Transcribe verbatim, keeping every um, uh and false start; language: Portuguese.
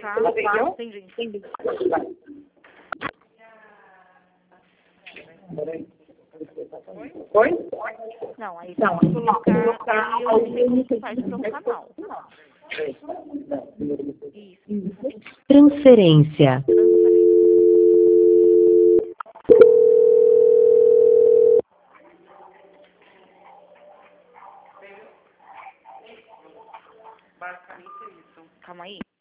colocar, entendi. Oi? Não, aí tem que colocar, aí eu não sei como que faz para o canal. Isso. Transferência. Calma aí.